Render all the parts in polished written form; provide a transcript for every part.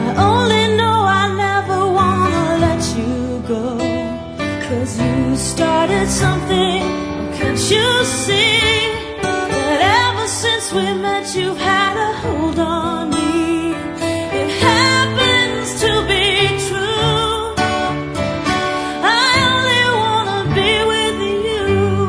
only know I never wanna let you go, 'cause you started something, can't you see? That ever since we met you've had a hold on me. It happens to be true. I only wanna be with you.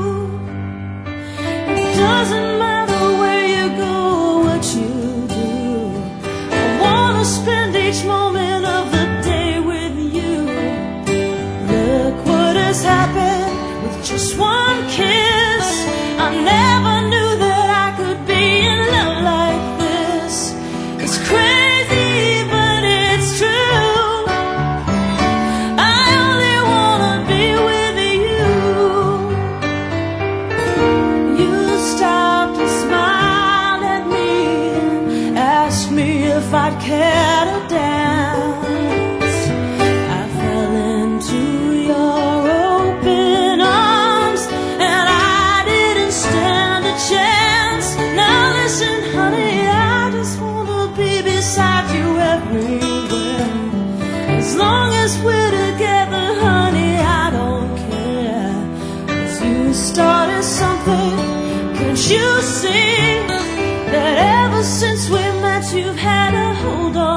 It doesn't matter where you go or what you do. I wanna spend each moment of the day with you. Look what has happened with just one kiss. I never knew that I could be in love like this. It's crazy, but it's true. I only wanna be with you. You stopped and smiled at me, asked me if I'd care to dance. I fell into your open arms, and I didn't stand a chance. Now listen, honey, I just wanna be beside you everywhere. As long as we're together, honey, I don't care. 'Cause you started something, can't you see? That ever since we met you've had a hold on